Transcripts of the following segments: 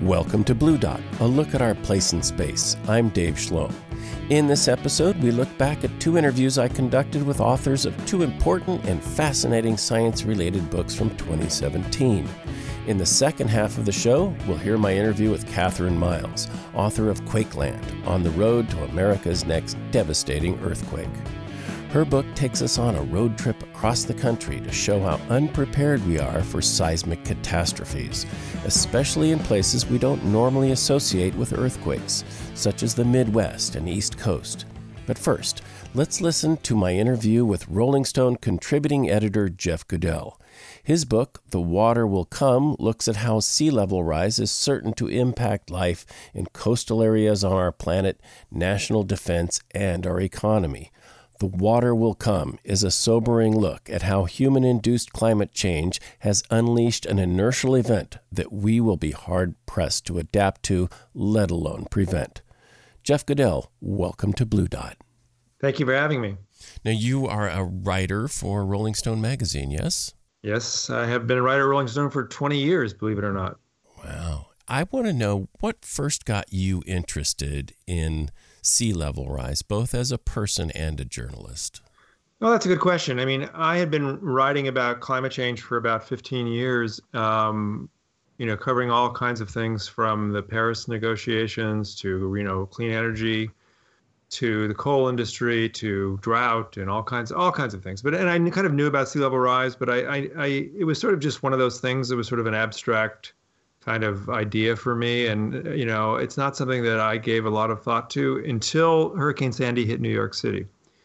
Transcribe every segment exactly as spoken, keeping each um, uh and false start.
Welcome to Blue Dot, a look at our place in space. I'm Dave Schloem. In this episode, we look back at two interviews I conducted with authors of two important and fascinating science-related books from twenty seventeen. In the second half of the show, we'll hear my interview with Catherine Miles, author of Quakeland, On the Road to America's Next Devastating Earthquake. Her book takes us on a road trip across the country to show how unprepared we are for seismic catastrophes, especially in places we don't normally associate with earthquakes, such as the Midwest and East Coast. But first, let's listen to my interview with Rolling Stone contributing editor Jeff Goodell. His book, The Water Will Come, looks at how sea level rise is certain to impact life in coastal areas on our planet, national defense, and our economy. The Water Will Come is a sobering look at how human-induced climate change has unleashed an inertial event that we will be hard-pressed to adapt to, let alone prevent. Jeff Goodell, welcome to Blue Dot. Thank you for having me. Now, you are a writer for Rolling Stone magazine, yes? Yes, I have been a writer at Rolling Stone for twenty years, believe it or not. Wow. I want to know what first got you interested in sea level rise, both as a person and a journalist? Well, that's a good question. I mean, I had been writing about climate change for about fifteen years, um, you know, covering all kinds of things from the Paris negotiations to, you know, clean energy, to the coal industry, to drought and all kinds, all kinds of things. But and I kind of knew about sea level rise, but I, I, I it was sort of just one of those things that was sort of an abstract kind of idea for me. And, you know, it's not something that I gave a lot of thought to until Hurricane Sandy hit New York City.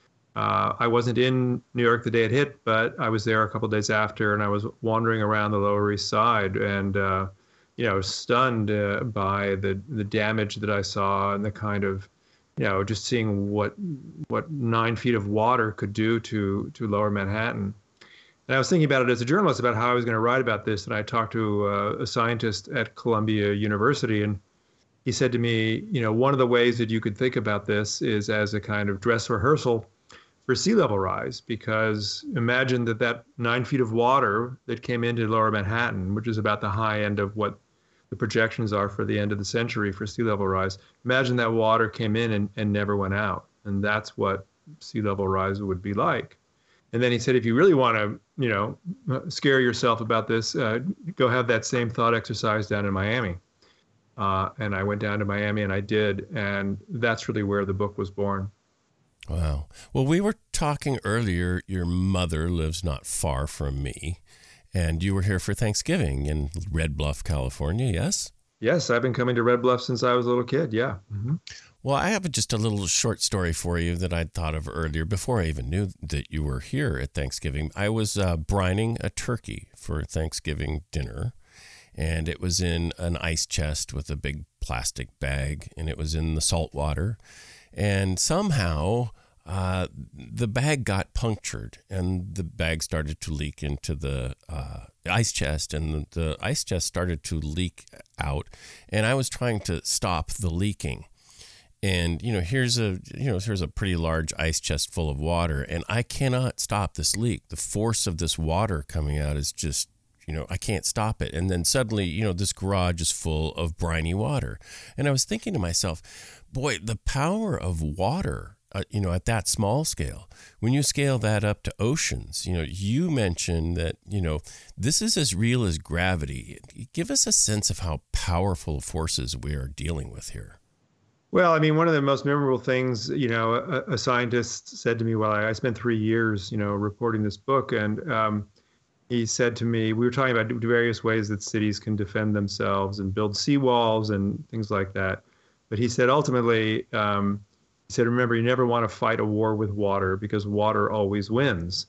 Uh, I wasn't in New York the day it hit, but I was there a couple of days after, and I was wandering around the Lower East Side and, uh, you know, stunned uh, by the, the damage that I saw and the kind of, you know, just seeing what what nine feet of water could do to, to Lower Manhattan. And I was thinking about it as a journalist about how I was going to write about this. And I talked to uh, a scientist at Columbia University, and he said to me, you know, one of the ways that you could think about this is as a kind of dress rehearsal for sea level rise, because imagine that that nine feet of water that came into Lower Manhattan, which is about the high end of what the projections are for the end of the century for sea level rise. Imagine that water came in and, and never went out. And that's what sea level rise would be like. And then he said, if you really want to, you know, scare yourself about this, uh, go have that same thought exercise down in Miami. Uh, and I went down to Miami and I did. And that's really where the book was born. Wow. Well, we were talking earlier, your mother lives not far from me, and you were here for Thanksgiving in Red Bluff, California, yes? Yes, I've been coming to Red Bluff since I was a little kid, yeah. Mm-hmm. Well, I have just a little short story for you that I'd thought of earlier before I even knew that you were here at Thanksgiving. I was uh, brining a turkey for Thanksgiving dinner, and it was in an ice chest with a big plastic bag, and it was in the salt water. And somehow uh, the bag got punctured, and the bag started to leak into the uh, ice chest, and the, the ice chest started to leak out, and I was trying to stop the leaking. And, you know, here's a, you know, here's a pretty large ice chest full of water, and I cannot stop this leak. The force of this water coming out is just, you know, I can't stop it. And then suddenly, you know, this garage is full of briny water. And I was thinking to myself, boy, the power of water, uh, you know, at that small scale, when you scale that up to oceans, you know, you mentioned that, you know, this is as real as gravity. Give us a sense of how powerful forces we are dealing with here. Well, I mean, one of the most memorable things, you know, a, a scientist said to me while I, I spent three years, you know, reporting this book. And um, he said to me, we were talking about various ways that cities can defend themselves and build seawalls and things like that. But he said, ultimately, um, he said, remember, you never want to fight a war with water because water always wins.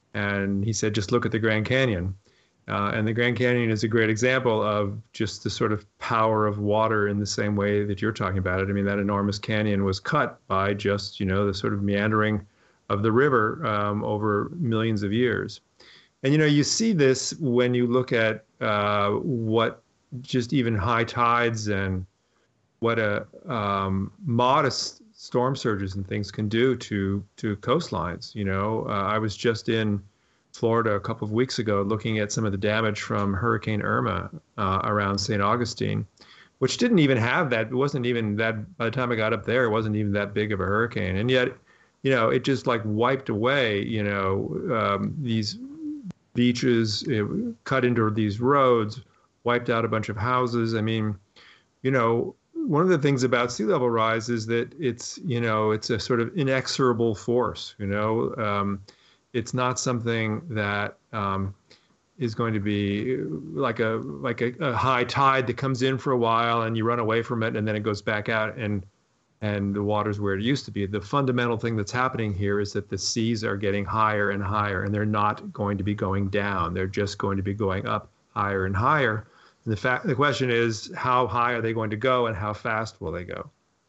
And he said, just look at the Grand Canyon. Uh, and the Grand Canyon is a great example of just the sort of power of water in the same way that you're talking about it. I mean, that enormous canyon was cut by just, you know, the sort of meandering of the river um, over millions of years. And, you know, you see this when you look at uh, what just even high tides and what a um, modest storm surges and things can do to to coastlines. You know, uh, I was just in Florida a couple of weeks ago looking at some of the damage from Hurricane Irma uh, around Saint Augustine, which didn't even have that. It wasn't even that, by the time I got up there, it wasn't even that big of a hurricane. And yet, you know, it just like wiped away, you know, um, these beaches, it cut into these roads, wiped out a bunch of houses. I mean, you know, one of the things about sea level rise is that it's, you know, it's a sort of inexorable force, you know, um, it's not something that um, is going to be like a like a, a high tide that comes in for a while and you run away from it and then it goes back out and and the water's where it used to be. The fundamental thing that's happening here is that the seas are getting higher and higher, and they're not going to be going down. They're just going to be going up higher and higher. And the fact, the question is, how high are they going to go, and how fast will they go?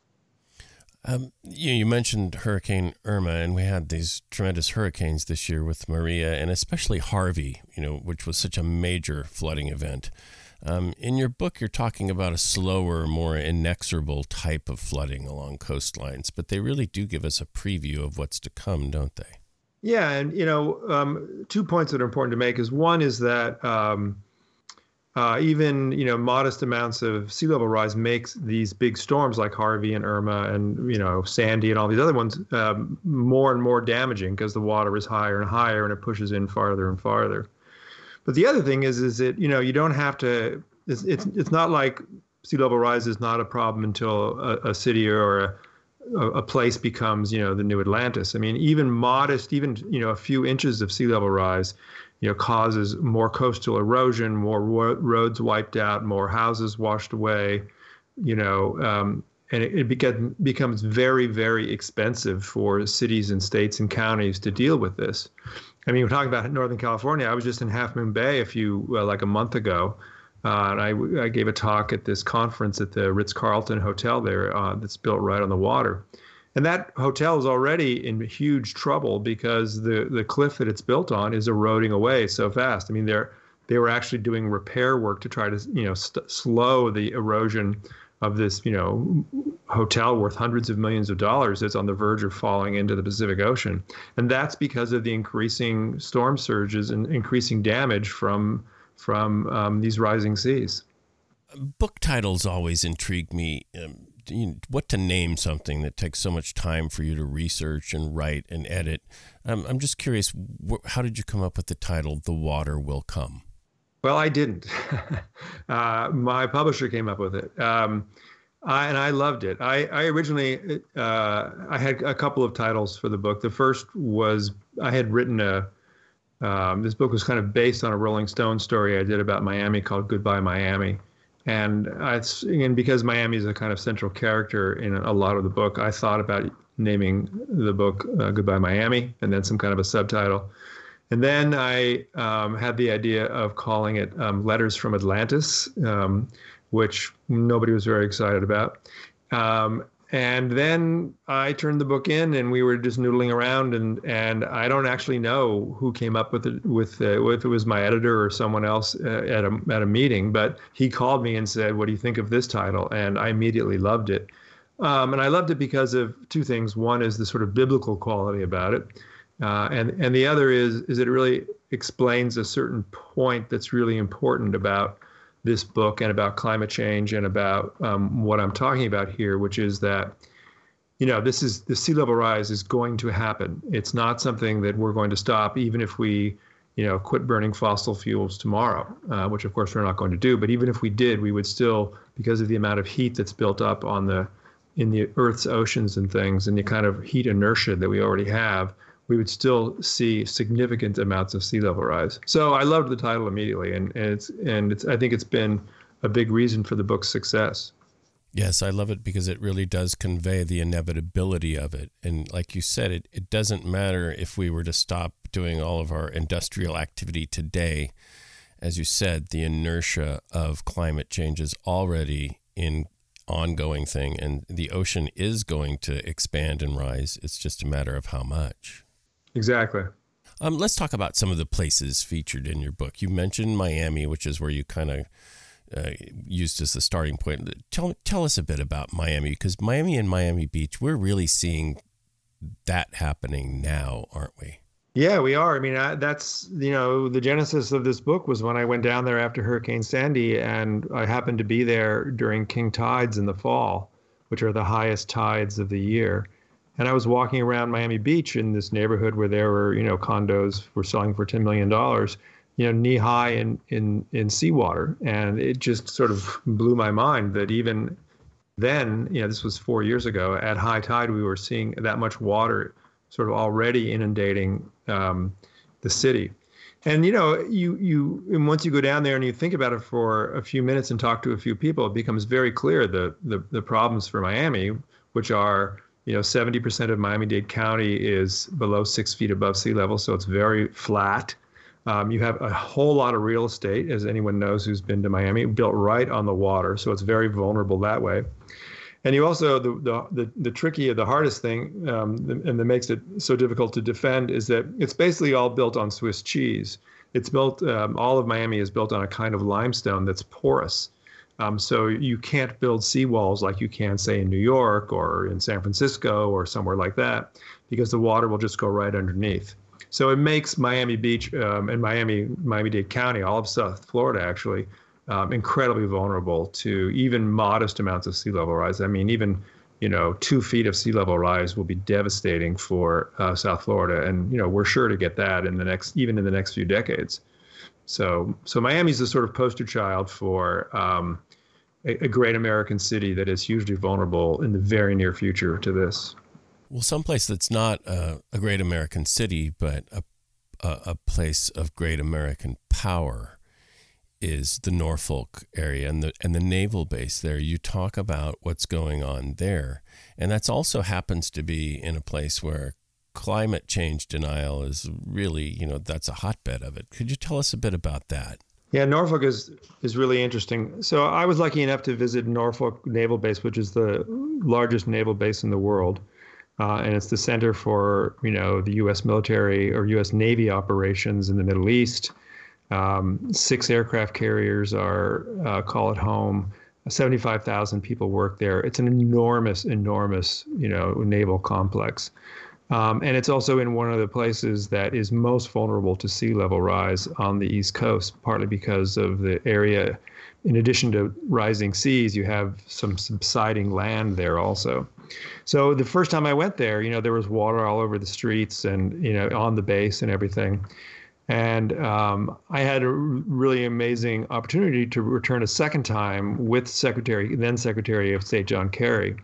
Um, you, you mentioned Hurricane Irma, and we had these tremendous hurricanes this year with Maria and especially Harvey, you know, which was such a major flooding event. Um, in your book, you're talking about a slower, more inexorable type of flooding along coastlines, but they really do give us a preview of what's to come, don't they? Yeah, and, you know, um, two points that are important to make is one is that um, uh, even, you know, modest amounts of sea level rise makes these big storms like Harvey and Irma and, you know, Sandy and all these other ones um, more and more damaging because the water is higher and higher and it pushes in farther and farther. But the other thing is, is that, you know, you don't have to, it's it's, it's not like sea level rise is not a problem until a, a city or a, a place becomes, you know, the new Atlantis. I mean, even modest, even, you know, a few inches of sea level rise, you know, causes more coastal erosion, more ro- roads wiped out, more houses washed away, you know, um, and it, it beca- becomes very, very expensive for cities and states and counties to deal with this. I mean, we're talking about Northern California. I was just in Half Moon Bay a few, uh, like a month ago, uh, and I, I gave a talk at this conference at the Ritz-Carlton Hotel there uh, that's built right on the water. And that hotel is already in huge trouble because the, the cliff that it's built on is eroding away so fast. I mean, they're they were actually doing repair work to try to, you know, st- slow the erosion of this, you know, hotel worth hundreds of millions of dollars that's on the verge of falling into the Pacific Ocean. And that's because of the increasing storm surges and increasing damage from from um, these rising seas. Book titles always intrigue me. Um, you know, what to name something that takes so much time for you to research and write and edit. Um, I'm just curious, wh- how did you come up with the title, The Water Will Come? Well, I didn't. uh, my publisher came up with it. Um, I, and I loved it. I, I originally, uh, I had a couple of titles for the book. The first was, I had written a, um, this book was kind of based on a Rolling Stone story I did about Miami called Goodbye Miami. And I, and because Miami is a kind of central character in a lot of the book, I thought about naming the book uh, Goodbye Miami, and then some kind of a subtitle. And then I um, had the idea of calling it um, Letters from Atlantis, um, which nobody was very excited about. Um, and then I turned the book in, and we were just noodling around, and and I don't actually know who came up with it, with uh, if it was my editor or someone else uh, at a at a meeting. But he called me and said, "What do you think of this title?" And I immediately loved it. Um, and I loved it because of two things. One is the sort of biblical quality about it. Uh, and and the other is is it really explains a certain point that's really important about this book and about climate change and about um, what I'm talking about here, which is that, you know, this is the sea level rise is going to happen. It's not something that we're going to stop, even if we, you know, quit burning fossil fuels tomorrow, uh, which of course we're not going to do. But even if we did, we would still, because of the amount of heat that's built up on the in the Earth's oceans and things, and the kind of heat inertia that we already have, we would still see significant amounts of sea level rise. So I loved the title immediately, and, and it's and it's I think it's been a big reason for the book's success. Yes, I love it because it really does convey the inevitability of it. And like you said, it, it doesn't matter if we were to stop doing all of our industrial activity today. As you said, the inertia of climate change is already in ongoing thing, and the ocean is going to expand and rise. It's just a matter of how much. Exactly. Um, let's talk about some of the places featured in your book. You mentioned Miami, which is where you kind of uh, used as the starting point. Tell tell us a bit about Miami, because Miami and Miami Beach, we're really seeing that happening now, aren't we? Yeah, we are. I mean, I, that's, you know, the genesis of this book was when I went down there after Hurricane Sandy, and I happened to be there during king tides in the fall, which are the highest tides of the year. And I was walking around Miami Beach in this neighborhood where there were, you know, condos were selling for ten million dollars, you know, knee high in, in, in seawater. And it just sort of blew my mind that even then, you know, this was four years ago, at high tide, we were seeing that much water sort of already inundating um, the city. And, you know, you, you, and once you go down there and you think about it for a few minutes and talk to a few people, it becomes very clear the, the, the problems for Miami, which are, you know, seventy percent of Miami-Dade County is below six feet above sea level, so it's very flat. Um, you have a whole lot of real estate, as anyone knows who's been to Miami, built right on the water, so it's very vulnerable that way. And you also, the the the, the tricky, the hardest thing, um, and that makes it so difficult to defend, is that it's basically all built on Swiss cheese. It's built, um, all of Miami is built on a kind of limestone that's porous. Um, so you can't build seawalls like you can, say, in New York or in San Francisco or somewhere like that, because the water will just go right underneath. So it makes Miami Beach um, and Miami, Miami-Dade County, all of South Florida actually, um, incredibly vulnerable to even modest amounts of sea level rise. I mean, even, you know, two feet of sea level rise will be devastating for uh, South Florida. And, you know, we're sure to get that in the next, even in the next few decades. So, so Miami's the sort of poster child for um, a, a great American city that is hugely vulnerable in the very near future to this. Well, someplace that's not a, a great American city, but a, a, a place of great American power is the Norfolk area and the and the naval base there. You talk about what's going on there, and that's also happens to be in a place where climate change denial is really, you know, that's a hotbed of it. Could you tell us a bit about that? Yeah, Norfolk is is really interesting. So I was lucky enough to visit Norfolk Naval Base, which is the largest naval base in the world. Uh, and it's the center for, you know, the U S military or U S Navy operations in the Middle East. Um, six aircraft carriers are uh, call it home. seventy-five thousand people work there. It's an enormous, enormous, you know, naval complex. Um, and it's also in one of the places that is most vulnerable to sea level rise on the East Coast, partly because of the area. In addition to rising seas, you have some subsiding land there also. So the first time I went there, you know, there was water all over the streets and, you know, on the base and everything. And um, I had a really amazing opportunity to return a second time with Secretary, then Secretary of State John Kerry.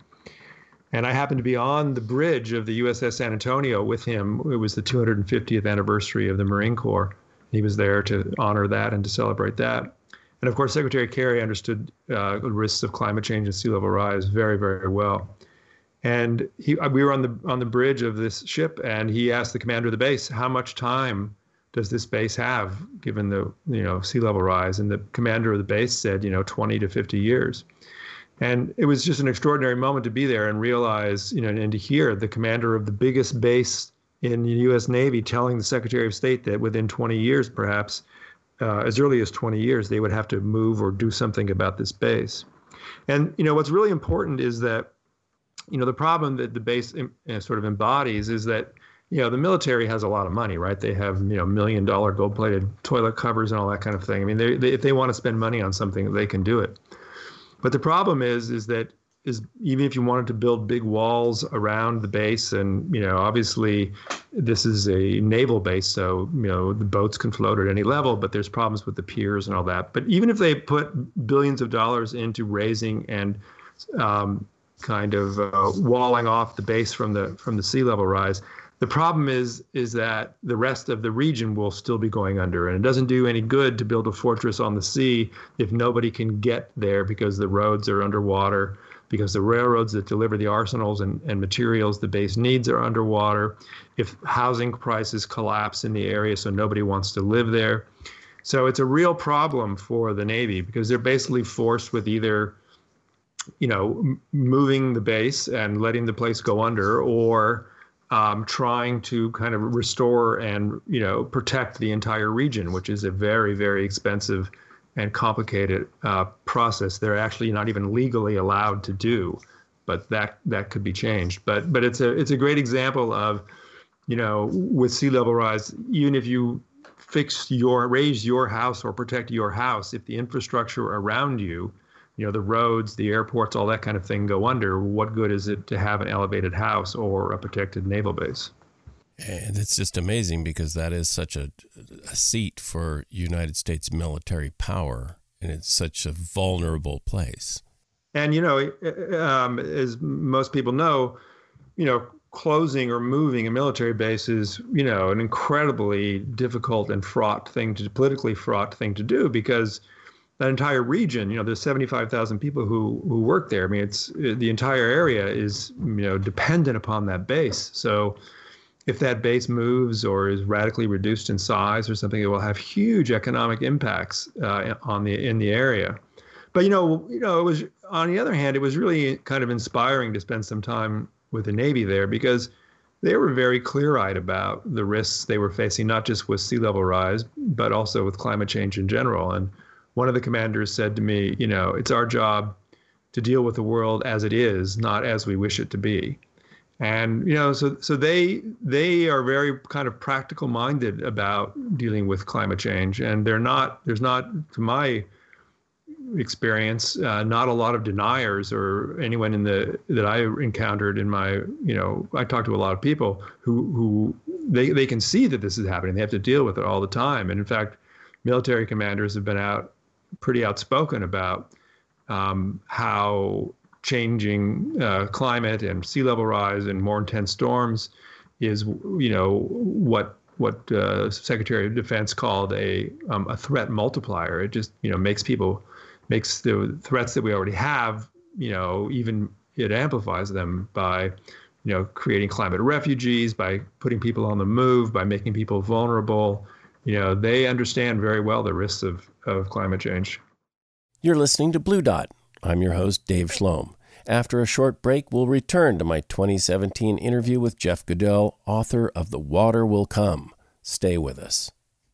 And I happened to be on the bridge of the U S S San Antonio with him. It was the two hundred fiftieth anniversary of the Marine Corps. He was there to honor that and to celebrate that. And of course, Secretary Kerry understood uh, the risks of climate change and sea level rise very, very well. And he, we were on the on the bridge of this ship, and he asked the commander of the base, "How much time does this base have, given the you know sea level rise?" And the commander of the base said, "You know, twenty to fifty years." And it was just an extraordinary moment to be there and realize, you know, and to hear the commander of the biggest base in the U S Navy telling the Secretary of State that within twenty years, perhaps, uh, as early as twenty years, they would have to move or do something about this base. And, you know, what's really important is that, you know, the problem that the base you know, sort of embodies is that, you know, the military has a lot of money, right? They have, you know, million dollar gold plated toilet covers and all that kind of thing. I mean, they, they, if they want to spend money on something, they can do it. But the problem is, is that is even if you wanted to build big walls around the base, and, you know, obviously this is a naval base, so, you know, the boats can float at any level, but there's problems with the piers and all that. But even if they put billions of dollars into raising and um, kind of uh, walling off the base from the from the sea level rise, the problem is is that the rest of the region will still be going under, and it doesn't do any good to build a fortress on the sea if nobody can get there because the roads are underwater, because the railroads that deliver the arsenals and, and materials the base needs are underwater, if housing prices collapse in the area so nobody wants to live there. So it's a real problem for the Navy because they're basically forced with either, you know, moving the base and letting the place go under, or Um, trying to kind of restore and, you know, protect the entire region, which is a very, very expensive and complicated uh, process. They're actually not even legally allowed to do, but that that could be changed. But but it's a it's a great example of, you know, with sea level rise, even if you fix your, raise your house or protect your house, if the infrastructure around you, you know, the roads, the airports, all that kind of thing go under, what good is it to have an elevated house or a protected naval base? And it's just amazing because that is such a, a seat for United States military power, and it's such a vulnerable place. And, you know, um, as most people know, you know, closing or moving a military base is, you know, an incredibly difficult and fraught thing to, politically fraught thing to do, because that entire region, you know, there's seventy-five thousand people who, who work there. I mean, it's the entire area is, you know, dependent upon that base. So if that base moves or is radically reduced in size or something, it will have huge economic impacts uh, on the in the area. But, you know, you know, it was, on the other hand, it was really kind of inspiring to spend some time with the Navy there, because they were very clear-eyed about the risks they were facing, not just with sea level rise, but also with climate change in general. And one of the commanders said to me, you know, it's our job to deal with the world as it is, not as we wish it to be. And, you know, so so they they are very kind of practical minded about dealing with climate change. And they're not, there's not, to my experience, uh, not a lot of deniers or anyone in the that I encountered in my, you know, I talked to a lot of people who who they, they can see that this is happening. They have to deal with it all the time. And in fact, military commanders have been out pretty outspoken about um, how changing uh, climate and sea level rise and more intense storms is, you know, what what uh, Secretary of Defense called a um, a threat multiplier. It just, you know, makes people makes the threats that we already have, you know, even it amplifies them by, you know, creating climate refugees, by putting people on the move, by making people vulnerable. You know, they understand very well the risks of, of climate change. You're listening to Blue Dot. I'm your host, Dave Schlom. After a short break, we'll return to my twenty seventeen interview with Jeff Goodell, author of The Water Will Come. Stay with us.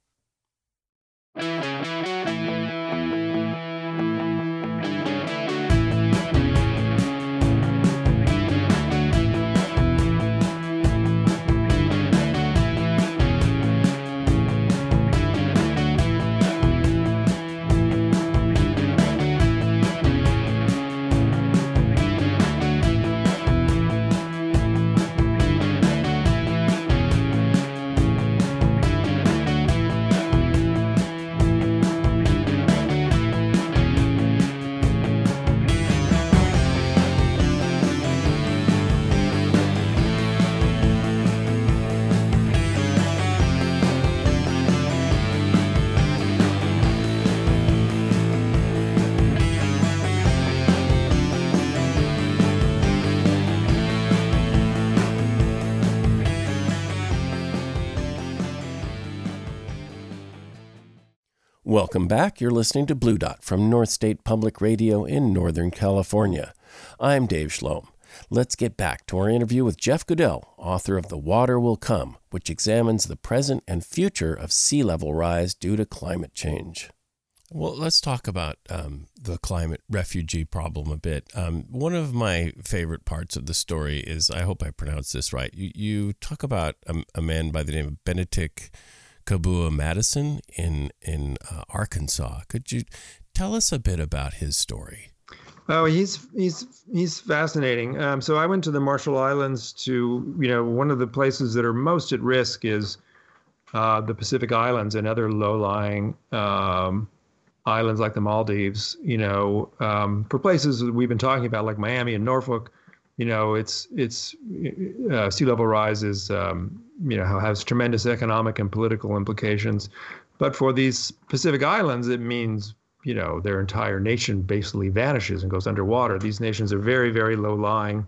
Welcome back. You're listening to Blue Dot from North State Public Radio in Northern California. I'm Dave Schlom. Let's get back to our interview with Jeff Goodell, author of The Water Will Come, which examines the present and future of sea level rise due to climate change. Well, let's talk about um, the climate refugee problem a bit. Um, one of my favorite parts of the story is, I hope I pronounced this right, you, you talk about a, a man by the name of Benedict Kabua Madison in in uh, Arkansas. Could you tell us a bit about his story? Oh, he's he's he's fascinating. Um, so I went to the Marshall Islands to, you know, one of the places that are most at risk is uh, the Pacific Islands and other low-lying um, islands like the Maldives. You know, um, for places that we've been talking about like Miami and Norfolk, you know, it's it's uh, sea level rise is um, you know, has tremendous economic and political implications. But for these Pacific Islands, it means, you know, their entire nation basically vanishes and goes underwater. These nations are very, very low lying,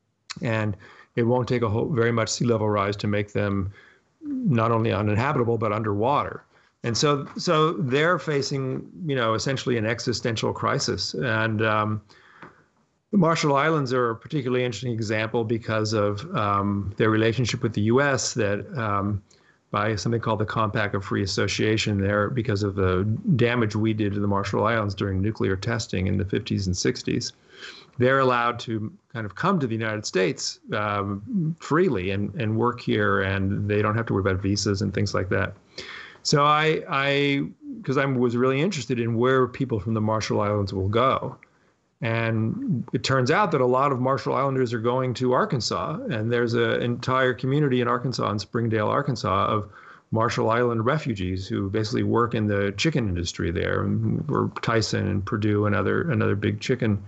and it won't take a whole, very much sea level rise to make them not only uninhabitable, but underwater. And so, so they're facing, you know, essentially an existential crisis. And um, the Marshall Islands are a particularly interesting example because of um, their relationship with the U S that um, by something called the Compact of Free Association there, because of the damage we did to the Marshall Islands during nuclear testing in the fifties and sixties. they're allowed to kind of come to the United States um, freely and, and work here, and they don't have to worry about visas and things like that. So I, I, because I was really interested in where people from the Marshall Islands will go. And it turns out that a lot of Marshall Islanders are going to Arkansas, and there's an entire community in Arkansas, in Springdale, Arkansas, of Marshall Island refugees who basically work in the chicken industry there, or Tyson and Purdue and other another big chicken,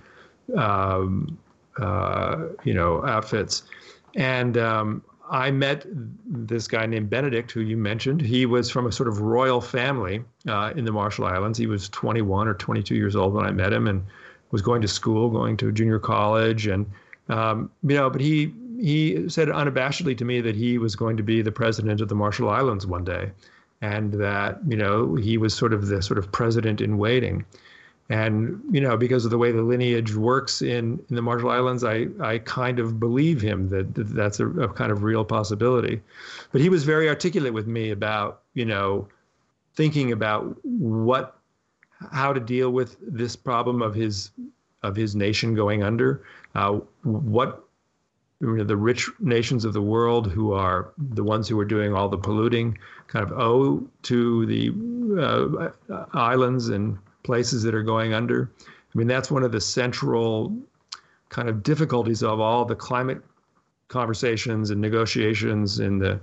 um, uh, you know, outfits. And um, I met this guy named Benedict, who you mentioned. He was from a sort of royal family uh, in the Marshall Islands. He was twenty-one or twenty-two years old when I met him, and was going to school, going to junior college, and um, you know, but he he said unabashedly to me that he was going to be the president of the Marshall Islands one day, and that, you know, he was sort of the sort of president in waiting. And, you know, because of the way the lineage works in, in the Marshall Islands, I, I kind of believe him that, that that's a, a kind of real possibility. But he was very articulate with me about, you know, thinking about what, how to deal with this problem of his, of his nation going under, uh, what, you know, the rich nations of the world, who are the ones who are doing all the polluting, kind of owe to the uh, islands and places that are going under. I mean, that's one of the central kind of difficulties of all the climate conversations and negotiations in the,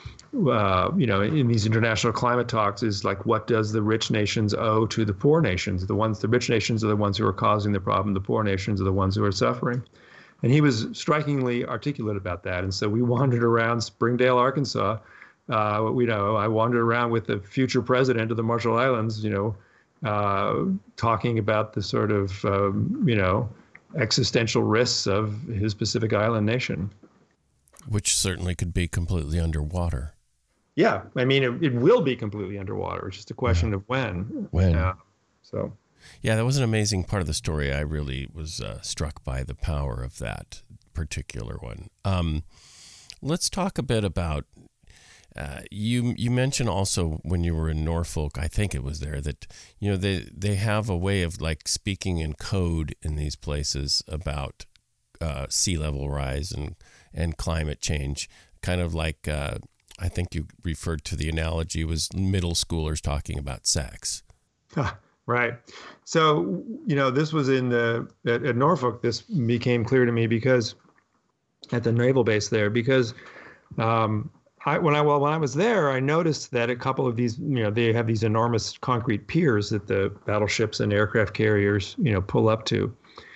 uh, you know, in these international climate talks, is like, what does the rich nations owe to the poor nations? The ones, the rich nations are the ones who are causing the problem. The poor nations are the ones who are suffering. And he was strikingly articulate about that. And so we wandered around Springdale, Arkansas. Uh, we know I wandered around with the future president of the Marshall Islands, you know, Uh, talking about the sort of, um, you know, existential risks of his Pacific Island nation. Which certainly could be completely underwater. Yeah, I mean, it, it will be completely underwater. It's just a question yeah. of when. When. Uh, so. Yeah, that was an amazing part of the story. I really was uh, struck by the power of that particular one. Um, let's talk a bit about Uh, you you mentioned also when you were in Norfolk, I think it was there, that, you know, they, they have a way of like speaking in code in these places about uh, sea level rise and, and climate change, kind of like, uh, I think you referred to the analogy was middle schoolers talking about sex. Right. So, you know, this was in the, at, at Norfolk, this became clear to me because at the naval base there, because um, I, when I well, when I was there, I noticed that a couple of these, you know, they have these enormous concrete piers that the battleships and aircraft carriers, you know, pull up to,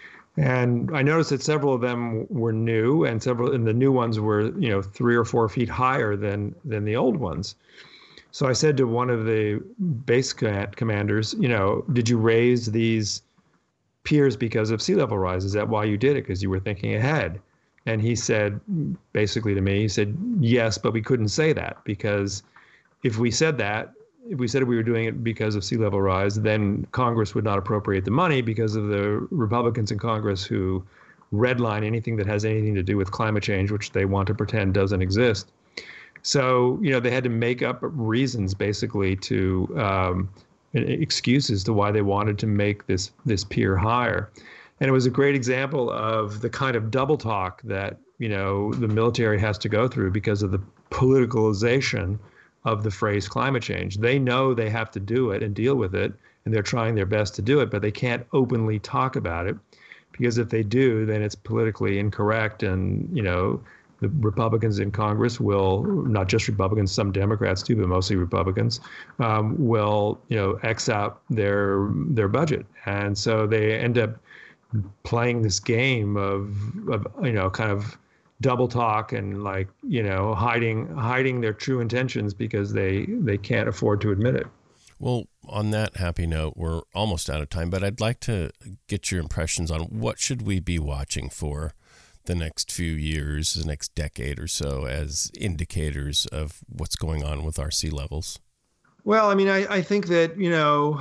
and I noticed that several of them were new, and several, and the new ones were, you know, three or four feet higher than than the old ones. So I said to one of the base commanders, you know, did you raise these piers because of sea level rise? Is that why you did it? Because you were thinking ahead? And he said, basically to me, he said, yes, but we couldn't say that, because if we said that, if we said we were doing it because of sea level rise, then Congress would not appropriate the money because of the Republicans in Congress who redline anything that has anything to do with climate change, which they want to pretend doesn't exist. So, you know, they had to make up reasons basically to um, excuses to why they wanted to make this this pier higher. And it was a great example of the kind of double talk that, you know, the military has to go through because of the politicalization of the phrase climate change. They know they have to do it and deal with it, and they're trying their best to do it, but they can't openly talk about it, because if they do, then it's politically incorrect. And, you know, the Republicans in Congress will, not just Republicans, some Democrats too, but mostly Republicans, um, will, you know, X out their their budget. And so they end up playing this game of, of, you know, kind of double talk and, like, you know, hiding hiding their true intentions because they, they can't afford to admit it. Well, on that happy note, we're almost out of time, but I'd like to get your impressions on what should we be watching for the next few years, the next decade or so, as indicators of what's going on with our sea levels? Well, I mean, I, I think that, you know,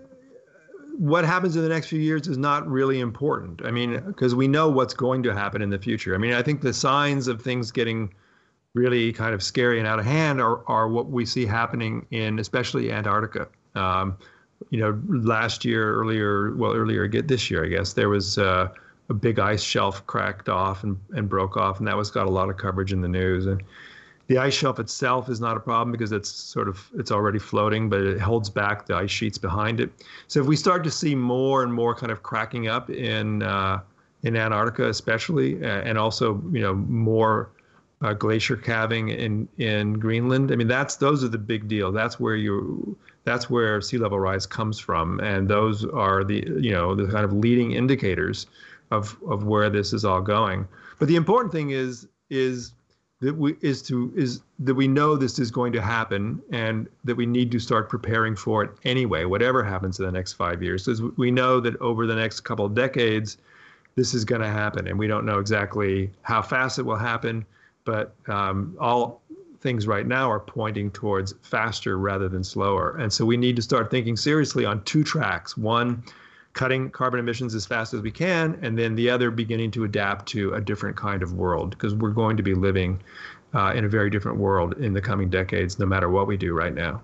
what happens in the next few years is not really important. I mean, because we know what's going to happen in the future. I mean, I think the signs of things getting really kind of scary and out of hand are, are what we see happening in especially Antarctica. Um, you know, last year, earlier, well, earlier this year, I guess, there was uh, a big ice shelf cracked off and, and broke off, and that was got a lot of coverage in the news. And the ice shelf itself is not a problem because it's sort of it's already floating, but it holds back the ice sheets behind it. So if we start to see more and more kind of cracking up in uh, in Antarctica, especially, uh, and also you know more uh, glacier calving in in Greenland, I mean that's those are the big deal. That's where you that's where sea level rise comes from, and those are the you know the kind of leading indicators of of where this is all going. But the important thing is is that we is to is that we know this is going to happen, and that we need to start preparing for it anyway, whatever happens in the next five years. Because we know that over the next couple of decades, this is going to happen, and we don't know exactly how fast it will happen, but um, all things right now are pointing towards faster rather than slower. And so we need to start thinking seriously on two tracks. One, cutting carbon emissions as fast as we can, and then the other beginning to adapt to a different kind of world, because we're going to be living uh, in a very different world in the coming decades, no matter what we do right now.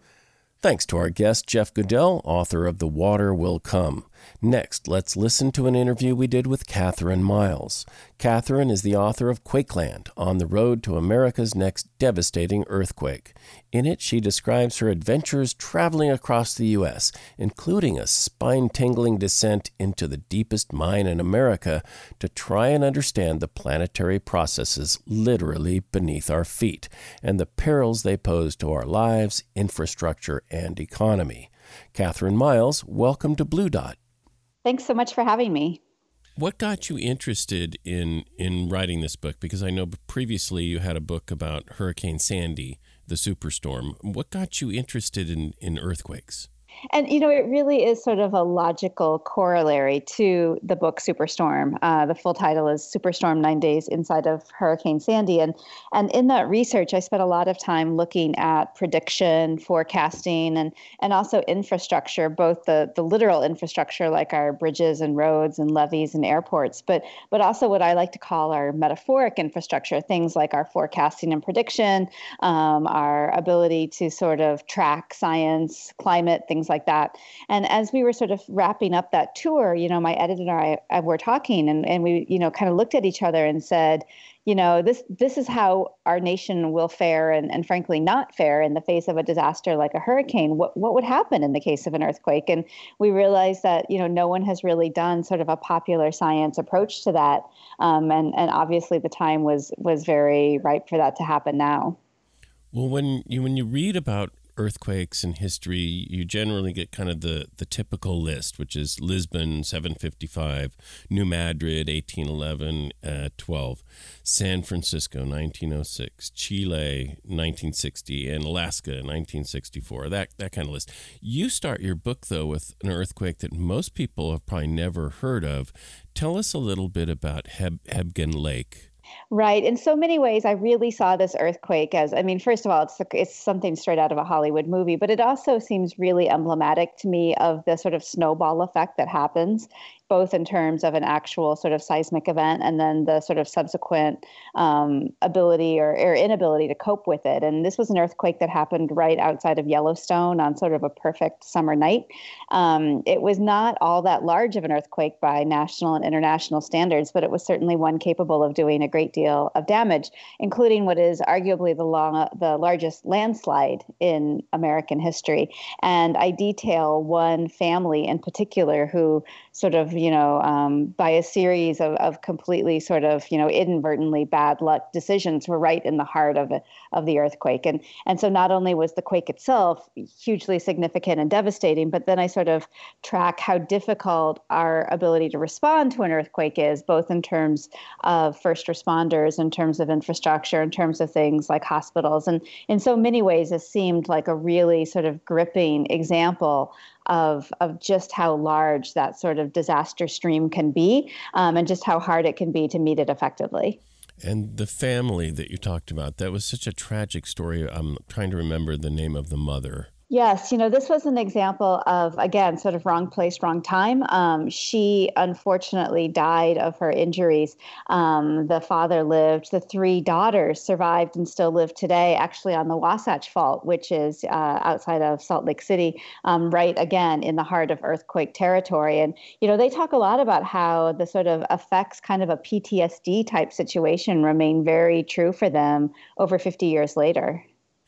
Thanks to our guest, Jeff Goodell, author of The Water Will Come. Next, let's listen to an interview we did with Catherine Miles. Catherine is the author of Quakeland, On the Road to America's Next Devastating Earthquake. In it, she describes her adventures traveling across the U S, including a spine-tingling descent into the deepest mine in America to try and understand the planetary processes literally beneath our feet and the perils they pose to our lives, infrastructure, and economy. Catherine Miles, welcome to Blue Dot. Thanks so much for having me. What got you interested in, in writing this book? Because I know previously you had a book about Hurricane Sandy, the superstorm. What got you interested in, in earthquakes? And, you know, it really is sort of a logical corollary to the book Superstorm. Uh, the full title is Superstorm, Nine Days Inside of Hurricane Sandy. And, and in that research, I spent a lot of time looking at prediction, forecasting, and, and also infrastructure, both the, the literal infrastructure like our bridges and roads and levees and airports, but, but also what I like to call our metaphoric infrastructure, things like our forecasting and prediction, um, our ability to sort of track science, climate, things like that. And as we were sort of wrapping up that tour, you know, my editor and I, I were talking, and, and we, you know, kind of looked at each other and said, you know, this this is how our nation will fare, and, and frankly not fare in the face of a disaster like a hurricane. What what would happen in the case of an earthquake? And we realized that, you know, no one has really done sort of a popular science approach to that. Um, and, and obviously the time was was very ripe for that to happen now. Well, when you when you read about earthquakes in history, you generally get kind of the, the typical list, which is Lisbon, seven fifty-five, New Madrid, eighteen eleven, uh, twelve, San Francisco, nineteen oh six, Chile, nineteen sixty, and Alaska, nineteen sixty-four, that, that kind of list. You start your book, though, with an earthquake that most people have probably never heard of. Tell us a little bit about Heb- Hebgen Lake. Right. In so many ways, I really saw this earthquake as, I mean, first of all, it's it's something straight out of a Hollywood movie, but it also seems really emblematic to me of the sort of snowball effect that happens, both in terms of an actual sort of seismic event and then the sort of subsequent um, ability or, or inability to cope with it. And this was an earthquake that happened right outside of Yellowstone on sort of a perfect summer night. Um, it was not all that large of an earthquake by national and international standards, but it was certainly one capable of doing a great deal of damage, including what is arguably the long, the largest landslide in American history. And I detail one family in particular who sort of, you know, um, by a series of, of completely sort of, you know, inadvertently bad luck decisions were right in the heart of, of the earthquake. And, and so not only was the quake itself hugely significant and devastating, but then I sort of track how difficult our ability to respond to an earthquake is, both in terms of first responders, in terms of infrastructure, in terms of things like hospitals. And in so many ways, it seemed like a really sort of gripping example of of just how large that sort of disaster stream can be, um, and just how hard it can be to meet it effectively. And the family that you talked about, that was such a tragic story. I'm trying to remember the name of the mother. Yes, you know, this was an example of, again, sort of wrong place, wrong time. Um, she unfortunately died of her injuries. Um, the father lived, the three daughters survived and still live today, actually on the Wasatch Fault, which is uh, outside of Salt Lake City, um, right again in the heart of earthquake territory. And, you know, they talk a lot about how the sort of effects, kind of a P T S D type situation, remain very true for them over fifty years later.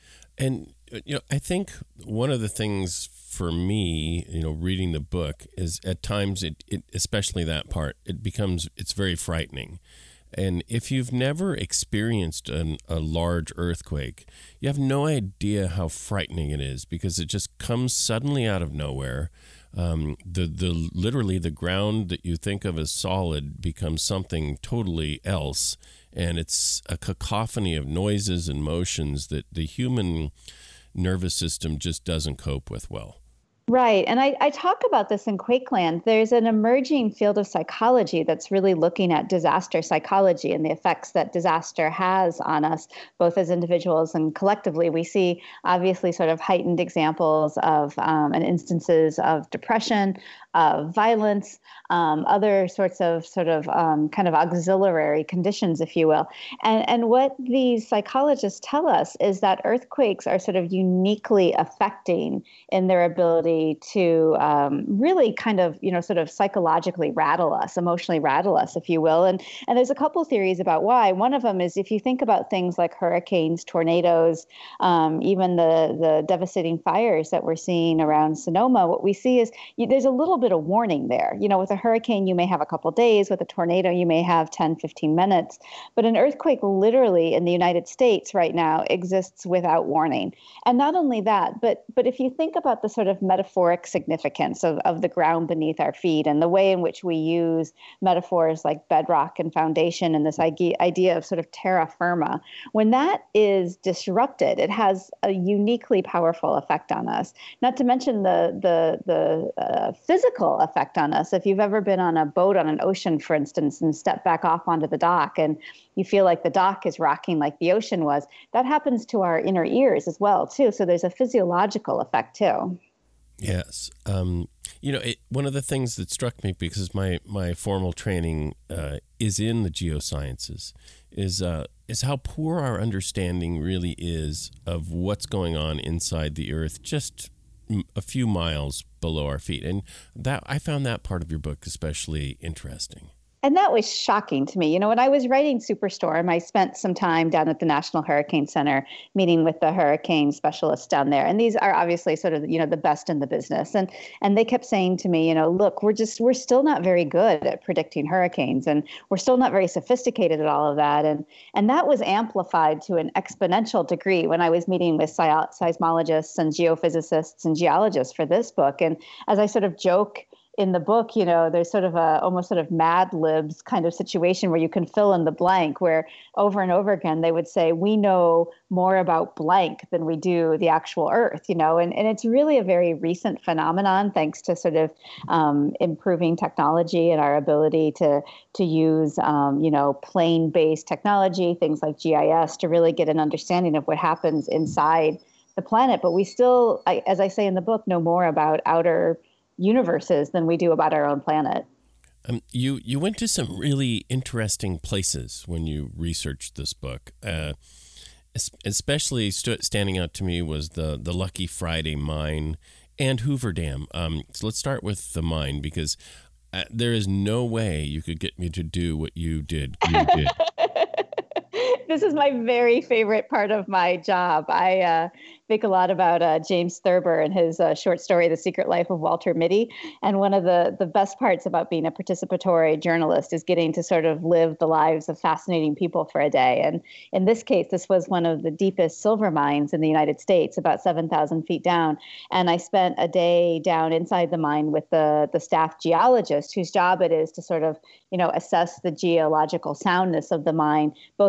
And, you know, I think one of the things for me, you know, reading the book is at times, it, it especially that part, it becomes, it's very frightening. And if you've never experienced an, a large earthquake, you have no idea how frightening it is, because it just comes suddenly out of nowhere. Um, the the literally the ground that you think of as solid becomes something totally else, and it's a cacophony of noises and motions that the human nervous system just doesn't cope with well. Right. And I, I talk about this in Quakeland. There's an emerging field of psychology that's really looking at disaster psychology and the effects that disaster has on us, both as individuals and collectively. We see obviously sort of heightened examples of um, and instances of depression, of violence, um, other sorts of sort of um, kind of auxiliary conditions, if you will. And, and what these psychologists tell us is that earthquakes are sort of uniquely affecting in their ability to um, really kind of, you know, sort of psychologically rattle us, emotionally rattle us, if you will. And, and there's a couple theories about why. One of them is if you think about things like hurricanes, tornadoes, um, even the, the devastating fires that we're seeing around Sonoma, what we see is you, there's a little bit of warning there. You know, with a hurricane, you may have a couple days. With a tornado, you may have ten, fifteen minutes. But an earthquake literally in the United States right now exists without warning. And not only that, but but if you think about the sort of metaphoric significance of, of the ground beneath our feet and the way in which we use metaphors like bedrock and foundation and this idea of sort of terra firma, when that is disrupted, it has a uniquely powerful effect on us. Not to mention the the the uh, physical effect on us. If you've ever been on a boat on an ocean, for instance, and step back off onto the dock and you feel like the dock is rocking like the ocean was, that happens to our inner ears as well, too. So there's a physiological effect, too. Yes. Um, you know, it, one of the things that struck me, because my, my formal training uh, is in the geosciences, is uh, is how poor our understanding really is of what's going on inside the earth, just a few miles below our feet. And that I found that part of your book especially interesting. And that was shocking to me. You know, when I was writing Superstorm, I spent some time down at the National Hurricane Center meeting with the hurricane specialists down there. And these are obviously sort of, you know, the best in the business. And and they kept saying to me, you know, look, we're just, we're still not very good at predicting hurricanes. And we're still not very sophisticated at all of that. And and that was amplified to an exponential degree when I was meeting with seismologists and geophysicists and geologists for this book. And as I sort of joke in the book, you know, there's sort of a almost sort of Mad Libs kind of situation where you can fill in the blank, where over and over again they would say, we know more about blank than we do the actual earth, you know, and, and it's really a very recent phenomenon, thanks to sort of um, improving technology and our ability to to use, um, you know, plane-based technology, things like G I S, to really get an understanding of what happens inside the planet. But we still, I, as I say in the book, know more about outer universes than we do about our own planet. Um, you you went to some really interesting places when you researched this book. Uh, especially st- standing out to me was the the Lucky Friday mine and Hoover Dam. Um, so let's start with the mine, because uh, there is no way you could get me to do what you did. You did. This is my very favorite part of my job. I uh, think a lot about uh, James Thurber and his uh, short story, The Secret Life of Walter Mitty. And one of the, the best parts about being a participatory journalist is getting to sort of live the lives of fascinating people for a day. And in this case, this was one of the deepest silver mines in the United States, about seven thousand feet down. And I spent a day down inside the mine with the, the staff geologist, whose job it is to sort of, you know, assess the geological soundness of the mine, both in terms of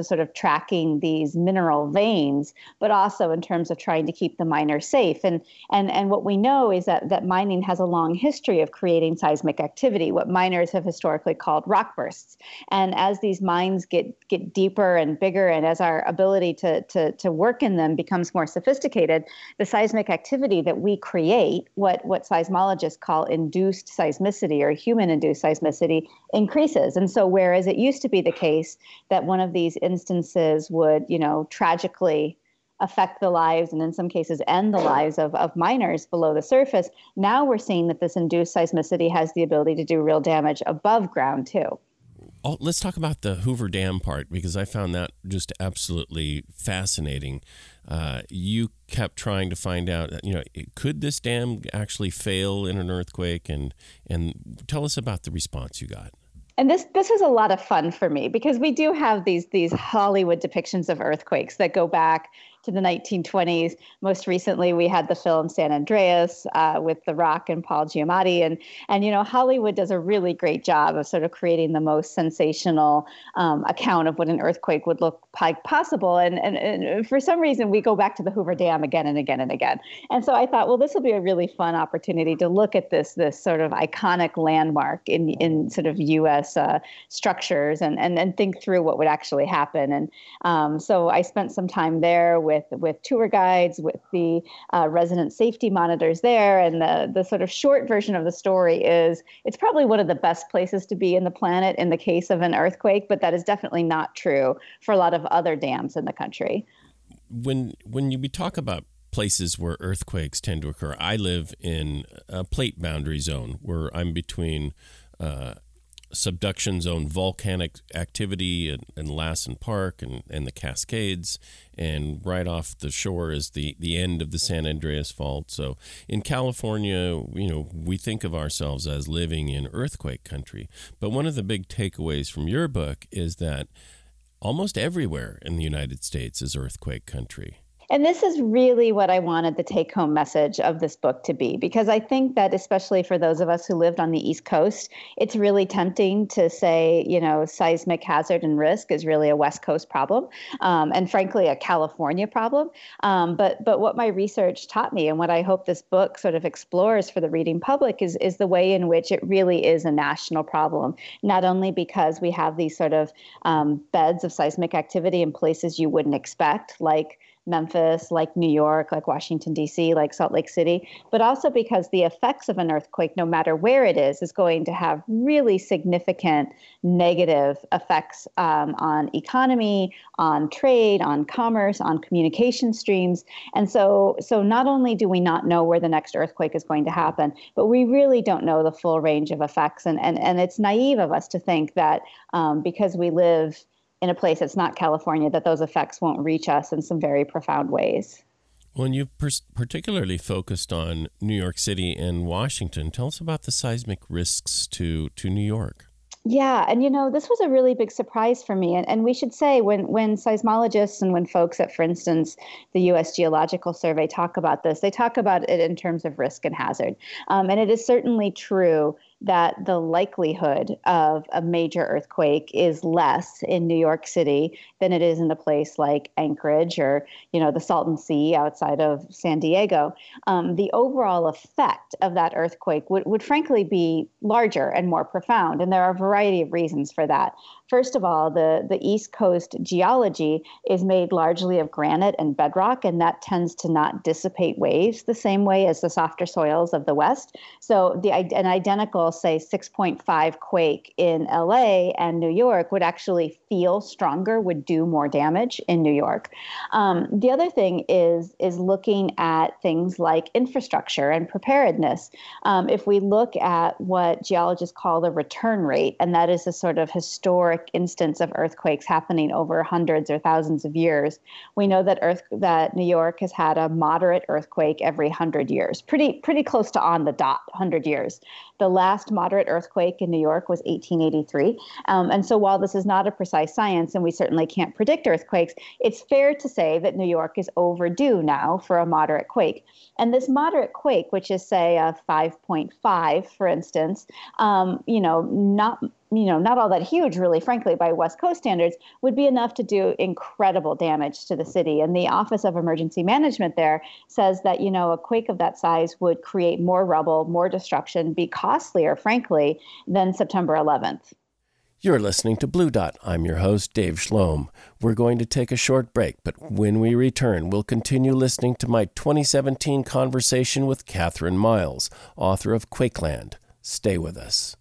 of sort of tracking these mineral veins, but also in terms of trying to keep the miner safe. And and and what we know is that that mining has a long history of creating seismic activity, what miners have historically called rock bursts. And as these mines get get deeper and bigger, and as our ability to to to work in them becomes more sophisticated, the seismic activity that we create, what what seismologists call induced seismicity or human-induced seismicity, increases. And so whereas it used to be the case that one of these instances would, you know, tragically affect the lives and in some cases end the lives of, of miners below the surface, now we're seeing that this induced seismicity has the ability to do real damage above ground too. Oh, let's talk about the Hoover Dam part, because I found that just absolutely fascinating. Uh, you kept trying to find out, you know, could this dam actually fail in an earthquake? And and tell us about the response you got. And this this was a lot of fun for me because we do have these these Hollywood depictions of earthquakes that go back to the nineteen twenties. Most recently, we had the film San Andreas uh, with The Rock and Paul Giamatti. And, and, you know, Hollywood does a really great job of sort of creating the most sensational um, account of what an earthquake would look like possible. And, and, and for some reason, we go back to the Hoover Dam again and again and again. And so I thought, well, this will be a really fun opportunity to look at this this sort of iconic landmark in, in sort of U S uh, structures and, and, and think through what would actually happen. And um, so I spent some time there with With, with tour guides, with the uh, resident safety monitors there. And the, the sort of short version of the story is it's probably one of the best places to be in the planet in the case of an earthquake, but that is definitely not true for a lot of other dams in the country. When, when you, we talk about places where earthquakes tend to occur, I live in a plate boundary zone where I'm between uh, subduction zone volcanic activity and, and Lassen Park and, and the Cascades, and right off the shore is the, the end of the San Andreas Fault. So in California, you know, we think of ourselves as living in earthquake country. But one of the big takeaways from your book is that almost everywhere in the United States is earthquake country. And this is really what I wanted the take-home message of this book to be, because I think that especially for those of us who lived on the East Coast, it's really tempting to say, you know, seismic hazard and risk is really a West Coast problem, um, and frankly, a California problem. Um, but but what my research taught me, and what I hope this book sort of explores for the reading public, is is the way in which it really is a national problem. Not only because we have these sort of um, beds of seismic activity in places you wouldn't expect, like Memphis, like New York, like Washington, D C, like Salt Lake City, but also because the effects of an earthquake, no matter where it is, is going to have really significant negative effects um, on economy, on trade, on commerce, on communication streams. And so, so not only do we not know where the next earthquake is going to happen, but we really don't know the full range of effects. And, and, and it's naive of us to think that um, because we live in a place that's not California, that those effects won't reach us in some very profound ways. Well, and you pers- particularly focused on New York City and Washington. Tell us about the seismic risks to, to New York. Yeah, and you know, this was a really big surprise for me. And, and we should say when, when seismologists and when folks at, for instance, the U S Geological Survey talk about this, they talk about it in terms of risk and hazard. Um, and it is certainly true that the likelihood of a major earthquake is less in New York City than it is in a place like Anchorage or, you know, the Salton Sea outside of San Diego. Um, the overall effect of that earthquake would, would frankly be larger and more profound. And there are a variety of reasons for that. First of all, the, the East Coast geology is made largely of granite and bedrock, and that tends to not dissipate waves the same way as the softer soils of the West. So the an identical, say, six point five quake in L A and New York would actually feel stronger, would do more damage in New York. Um, the other thing is, is looking at things like infrastructure and preparedness. Um, if we look at what geologists call the return rate, and that is a sort of historic instance of earthquakes happening over hundreds or thousands of years, we know that Earth that New York has had a moderate earthquake every hundred years, pretty pretty close to on the dot, hundred years. The last moderate earthquake in New York was eighteen eighty-three. Um, and so while this is not a precise science, and we certainly can't predict earthquakes, it's fair to say that New York is overdue now for a moderate quake. And this moderate quake, which is, say, a five point five, for instance, um, you know, not you know, not all that huge, really, frankly, by West Coast standards, would be enough to do incredible damage to the city. And the Office of Emergency Management there says that, you know, a quake of that size would create more rubble, more destruction, be costlier, frankly, than September eleventh. You're listening to Blue Dot. I'm your host, Dave Schlom. We're going to take a short break, but when we return, we'll continue listening to my twenty seventeen conversation with Catherine Miles, author of Quakeland. Stay with us.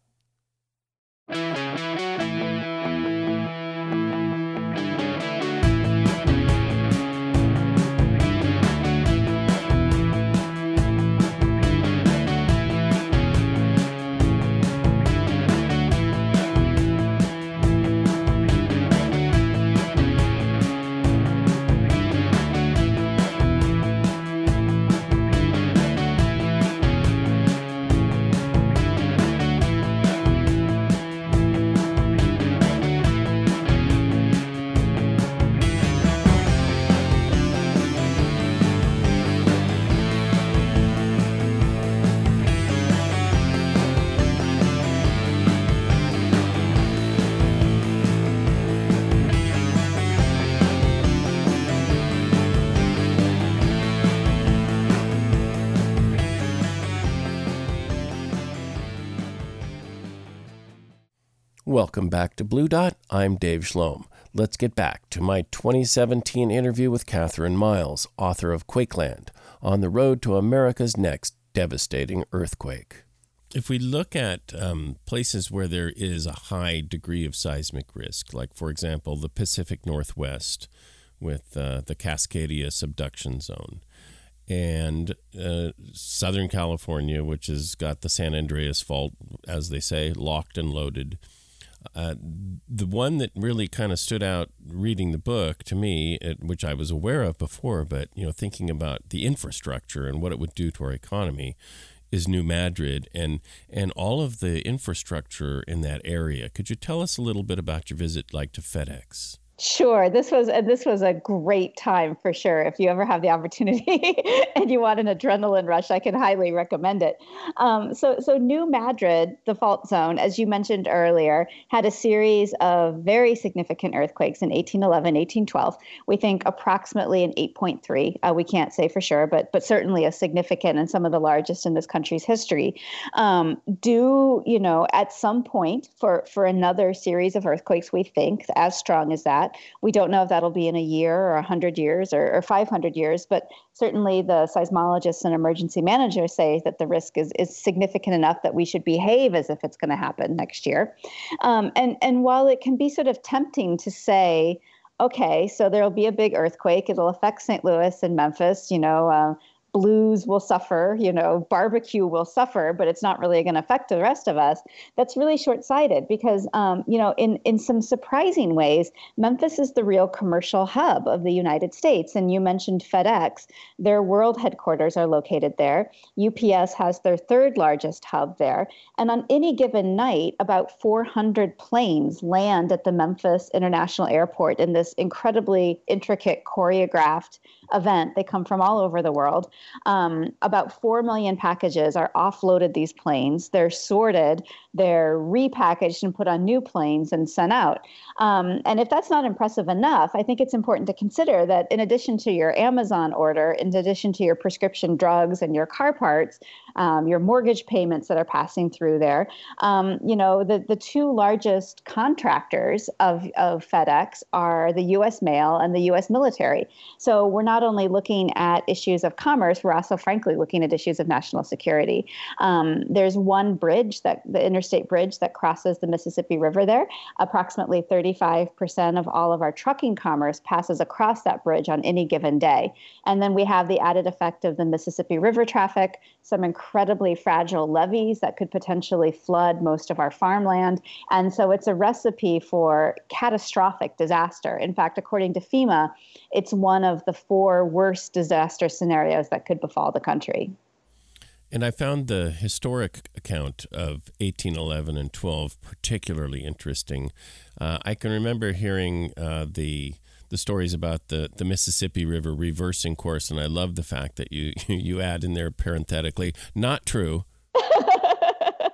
Welcome back to Blue Dot. I'm Dave Schlom. Let's get back to my twenty seventeen interview with Catherine Miles, author of Quakeland, on the road to America's next devastating earthquake. If we look at um, places where there is a high degree of seismic risk, like, for example, the Pacific Northwest with uh, the Cascadia subduction zone, and uh, Southern California, which has got the San Andreas Fault, as they say, locked and loaded. Uh, the one that really kind of stood out reading the book to me, it, which I was aware of before, but you know, thinking about the infrastructure and what it would do to our economy, is New Madrid and and all of the infrastructure in that area. Could you tell us a little bit about your visit, like to FedEx? Sure. This was uh, this was a great time for sure. If you ever have the opportunity and you want an adrenaline rush, I can highly recommend it. Um, so, so New Madrid, the fault zone, as you mentioned earlier, had a series of very significant earthquakes in eighteen eleven, eighteen twelve. We think approximately an eight point three. Uh, we can't say for sure, but but certainly a significant and some of the largest in this country's history. Um, due, you know, at some point for for another series of earthquakes, we think as strong as that. We don't know if that'll be in a year or one hundred years or, or five hundred years, but certainly the seismologists and emergency managers say that the risk is, is significant enough that we should behave as if it's going to happen next year. Um, and, and while it can be sort of tempting to say, okay, so there'll be a big earthquake, it'll affect Saint Louis and Memphis, you know, uh, blues will suffer, you know, barbecue will suffer, but it's not really going to affect the rest of us. That's really short-sighted because, um, you know, in, in some surprising ways, Memphis is the real commercial hub of the United States. And you mentioned FedEx. Their world headquarters are located there. U P S has their third largest hub there. And on any given night, about four hundred planes land at the Memphis International Airport in this incredibly intricate, choreographed event. They come from all over the world. Um, about four million packages are offloaded these planes. They're sorted, they're repackaged and put on new planes and sent out. Um, and if that's not impressive enough, I think it's important to consider that in addition to your Amazon order, in addition to your prescription drugs and your car parts, um, your mortgage payments that are passing through there, um, you know, the, the two largest contractors of, of FedEx are the U S Mail and the U S military. So we're not only looking at issues of commerce, we're also frankly looking at issues of national security. Um, there's one bridge, that the interstate bridge that crosses the Mississippi River there. Approximately thirty-five percent of all of our trucking commerce passes across that bridge on any given day. And then we have the added effect of the Mississippi River traffic, some incredibly fragile levees that could potentially flood most of our farmland. And so it's a recipe for catastrophic disaster. In fact, according to FEMA, it's one of the four worst disaster scenarios that could befall the country. And I found the historic account of eighteen eleven and twelve particularly interesting. Uh, I can remember hearing uh, the the stories about the, the Mississippi River reversing course, and I love the fact that you you add in there parenthetically, not true.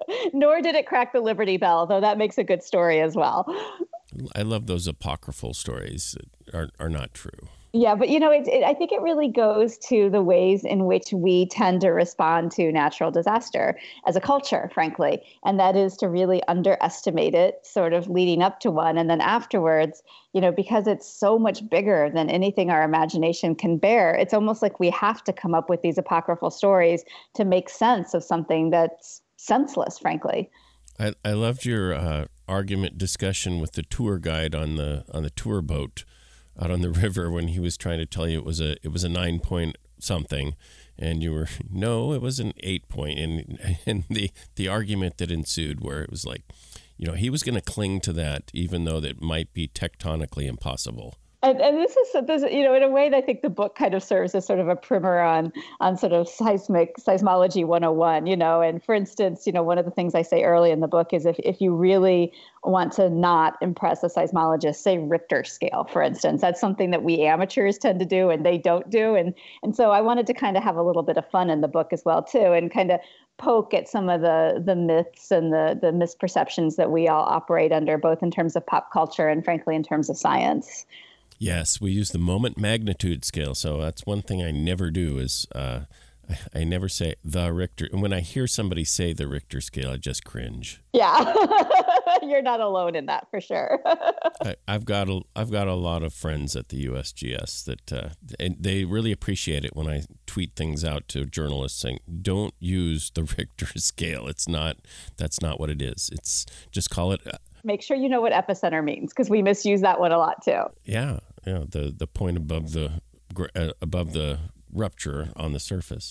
Nor did it crack the Liberty Bell, though that makes a good story as well. I love those apocryphal stories that are, are not true. Yeah, but you know, it, it, I think it really goes to the ways in which we tend to respond to natural disaster as a culture, frankly. And that is to really underestimate it sort of leading up to one. And then afterwards, you know, because it's so much bigger than anything our imagination can bear, it's almost like we have to come up with these apocryphal stories to make sense of something that's senseless, frankly. I, I loved your uh, argument discussion with the tour guide on the on the tour boat out on the river when he was trying to tell you it was a it was a nine point something, and you were no, it was an eight point, and and the the argument that ensued where it was like, you know, he was going to cling to that even though that might be tectonically impossible. And, and this is, this, you know, in a way, I think the book kind of serves as sort of a primer on on sort of seismic seismology one oh one, you know. And for instance, you know, one of the things I say early in the book is if, if you really want to not impress a seismologist, say Richter scale, for instance. That's something that we amateurs tend to do and they don't do. And, and so I wanted to kind of have a little bit of fun in the book as well, too, and kind of poke at some of the the myths and the the misperceptions that we all operate under, both in terms of pop culture and frankly in terms of science. Yes, we use the moment magnitude scale. So that's one thing I never do is uh, I, I never say the Richter. And when I hear somebody say the Richter scale, I just cringe. Yeah, you're not alone in that for sure. I, I've got a I've got a lot of friends at the U S G S that uh, and they really appreciate it when I tweet things out to journalists saying, "Don't use the Richter scale. It's not that's not what it is. It's just call it." Uh, Make sure you know what epicenter means because we misuse that one a lot too. Yeah, yeah, the the point above the uh, above the rupture on the surface.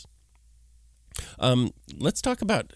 Um, let's talk about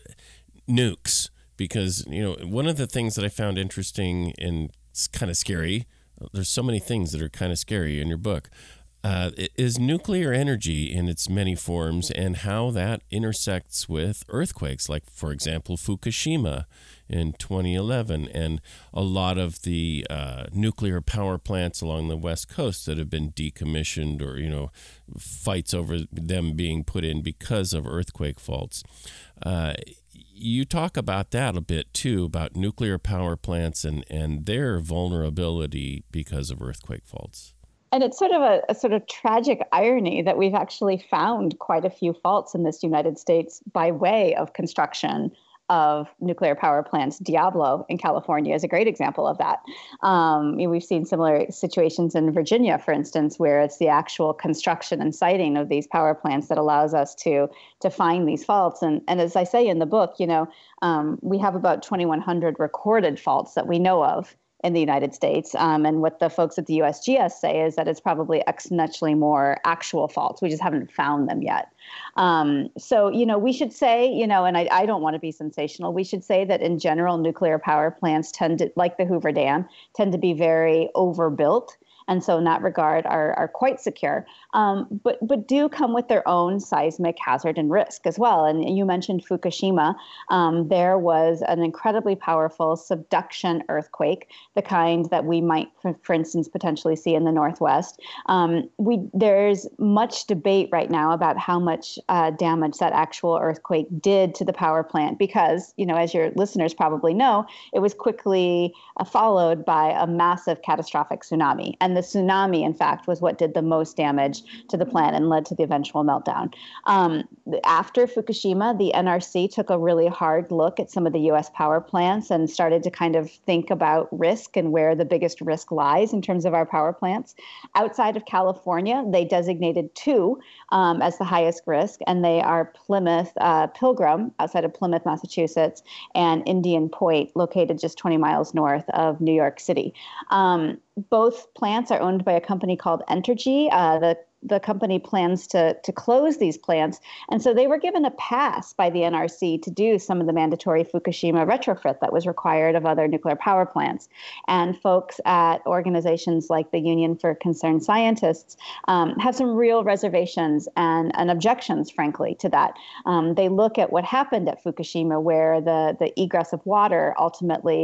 nukes because you know one of the things that I found interesting and kind of scary. There's so many things that are kind of scary in your book. Uh, is nuclear energy in its many forms and how that intersects with earthquakes, like, for example, Fukushima in twenty eleven, and a lot of the uh, nuclear power plants along the West Coast that have been decommissioned or, you know, fights over them being put in because of earthquake faults. Uh, you talk about that a bit, too, about nuclear power plants and, and their vulnerability because of earthquake faults. And it's sort of a, a sort of tragic irony that we've actually found quite a few faults in this United States by way of construction of nuclear power plants. Diablo in California is a great example of that. Um, we've seen similar situations in Virginia, for instance, where it's the actual construction and siting of these power plants that allows us to to find these faults. And, and as I say in the book, you know, um, we have about twenty-one hundred recorded faults that we know of in the United States. Um, and what the folks at the U S G S say is that it's probably exponentially more actual faults. We just haven't found them yet. Um, so, you know, we should say, you know, and I, I don't want to be sensational, we should say that in general, nuclear power plants tend to, like the Hoover Dam, tend to be very overbuilt. And so in that regard are, are quite secure, um, but but do come with their own seismic hazard and risk as well. And you mentioned Fukushima. Um, there was an incredibly powerful subduction earthquake, the kind that we might, for, for instance, potentially see in the Northwest. Um, we there's much debate right now about how much uh, damage that actual earthquake did to the power plant because, you know, as your listeners probably know, it was quickly uh, followed by a massive catastrophic tsunami. And the tsunami, in fact, was what did the most damage to the plant and led to the eventual meltdown. Um, after Fukushima, the N R C took a really hard look at some of the U S power plants and started to kind of think about risk and where the biggest risk lies in terms of our power plants. Outside of California, they designated two um, as the highest risk, and they are Plymouth uh, Pilgrim, outside of Plymouth, Massachusetts, and Indian Point, located just twenty miles north of New York City. Um, both plants are owned by a company called Entergy. Uh, the the company plans to to close these plants. And so they were given a pass by the N R C to do some of the mandatory Fukushima retrofit that was required of other nuclear power plants. And folks at organizations like the Union for Concerned Scientists um, have some real reservations and, and objections, frankly, to that. Um, they look at what happened at Fukushima, where the, the egress of water ultimately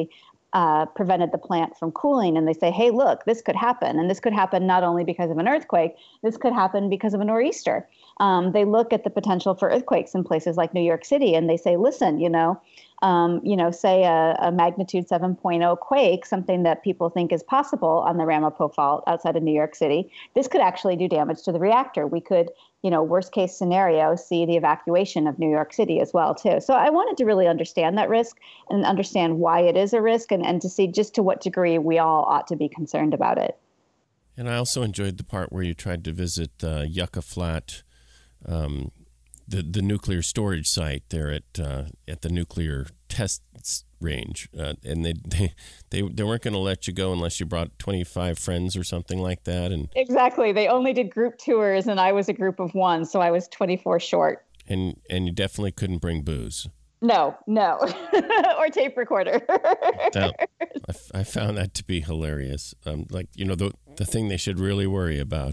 uh, prevented the plant from cooling. And they say, hey, look, this could happen. And this could happen not only because of an earthquake, this could happen because of a nor'easter. Um, they look at the potential for earthquakes in places like New York City, and they say, listen, you know, um, you know, say a, a magnitude seven point oh quake, something that people think is possible on the Ramapo Fault outside of New York City, this could actually do damage to the reactor. We could, you know, worst case scenario, see the evacuation of New York City as well, too. So I wanted to really understand that risk and understand why it is a risk, and, and to see just to what degree we all ought to be concerned about it. And I also enjoyed the part where you tried to visit uh, Yucca Flat, um, the the nuclear storage site there at uh, at the nuclear test range, uh, and they they they, they weren't going to let you go unless you brought twenty-five friends or something like that. And exactly, they only did group tours, and I was a group of one, so I was twenty-four short. And and you definitely couldn't bring booze. No, no, or tape recorder. That, I, I found that to be hilarious. Um, like, you know, the the thing they should really worry about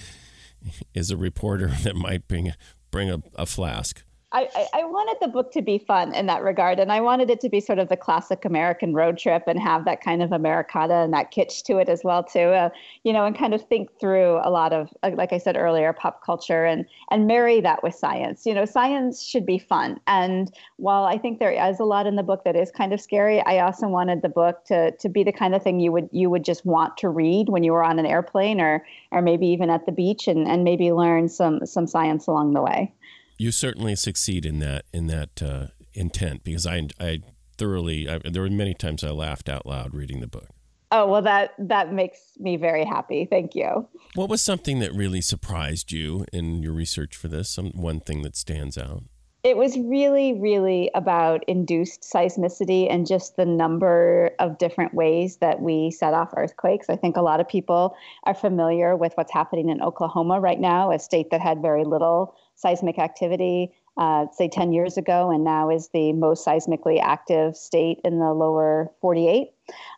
is a reporter that might bring bring a, a flask. I, I wanted the book to be fun in that regard, and I wanted it to be sort of the classic American road trip and have that kind of Americana and that kitsch to it as well, too, uh, you know, and kind of think through a lot of, like I said earlier, pop culture and and marry that with science. You know, science should be fun. And while I think there is a lot in the book that is kind of scary, I also wanted the book to to be the kind of thing you would you would just want to read when you were on an airplane or or maybe even at the beach and, and maybe learn some some science along the way. You certainly succeed in that in that uh, intent, because I I thoroughly I, there were many times I laughed out loud reading the book. Oh, well, that that makes me very happy. Thank you. What was something that really surprised you in your research for this? Some one thing that stands out? It was really, really about induced seismicity and just the number of different ways that we set off earthquakes. I think a lot of people are familiar with what's happening in Oklahoma right now, a state that had very little seismic activity, uh, say ten years ago, and now is the most seismically active state in the lower forty-eight.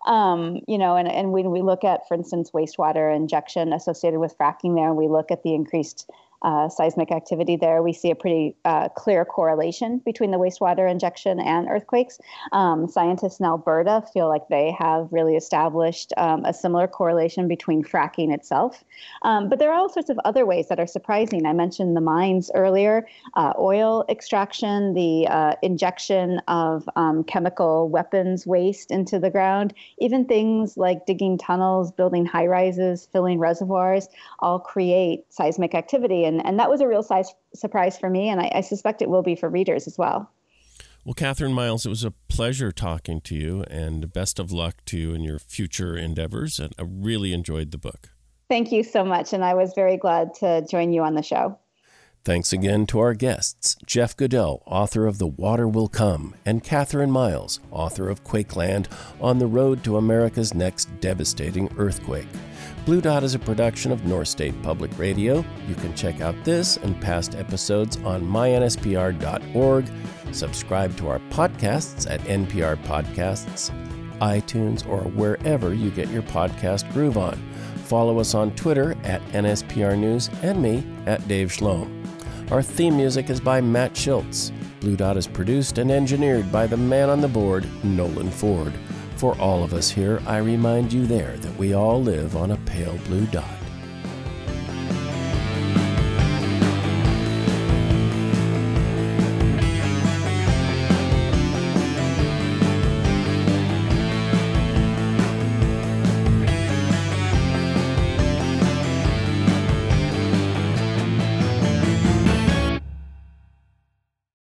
Um, you know, and, and when we look at, for instance, wastewater injection associated with fracking there, we look at the increased Uh, seismic activity there, we see a pretty uh, clear correlation between the wastewater injection and earthquakes. Um, scientists in Alberta feel like they have really established um, a similar correlation between fracking itself. Um, but there are all sorts of other ways that are surprising. I mentioned the mines earlier, uh, oil extraction, the uh, injection of um, chemical weapons waste into the ground, even things like digging tunnels, building high rises, filling reservoirs, all create seismic activity. And, and that was a real size, surprise for me, and I, I suspect it will be for readers as well. Well, Catherine Miles, it was a pleasure talking to you, and best of luck to you in your future endeavors. And I really enjoyed the book. Thank you so much, and I was very glad to join you on the show. Thanks again to our guests, Jeff Goodell, author of The Water Will Come, and Catherine Miles, author of Quakeland, On the Road to America's Next Devastating Earthquake. Blue Dot is a production of North State Public Radio. You can check out this and past episodes on my N S P R dot org. Subscribe to our podcasts at N P R Podcasts, iTunes, or wherever you get your podcast groove on. Follow us on Twitter at N S P R News and me at Dave Schlom. Our theme music is by Matt Schultz. Blue Dot is produced and engineered by the man on the board, Nolan Ford. For all of us here, I remind you there that we all live on a pale blue dot.